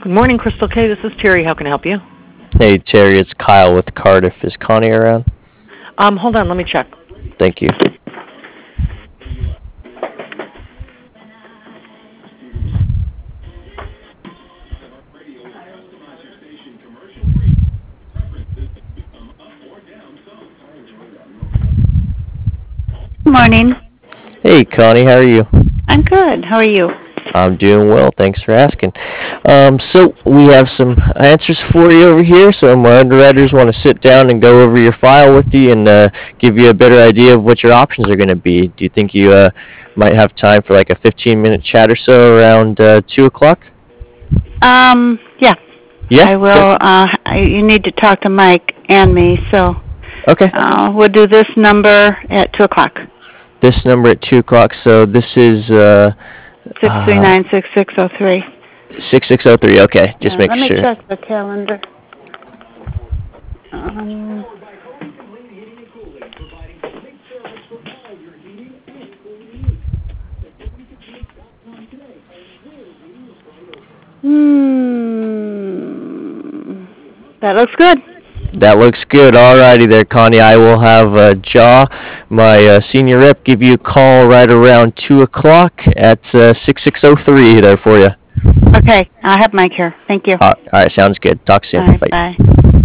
Morning, Crystal K. This is Terry. How can I help you? Hey Terry, it's Kyle with Cardiff. Is Connie around? Hold on. Let me check. Thank you. Morning. Hey Connie, how are you? I'm good. How are you? I'm doing well, thanks for asking. So we have some answers for you over here. So my underwriters want to sit down and go over your file with you and give you a better idea of what your options are going to be. Do you think you might have time for like a 15-minute chat or so around 2 o'clock? Yeah. Yeah? I will. You need to talk to Mike and me, so Okay. we'll do this number at 2 o'clock. This number at 2 o'clock. So this is 639-6603. 6603. Okay, just make Let me sure. check the calendar. That looks good. That looks good. Alrighty there, Connie. I will have my senior rep, give you a call right around 2 o'clock at 6603 there for you. Okay. I'll have Mike here. Thank you. Alright, sounds good. Talk All soon. right. Bye. Bye.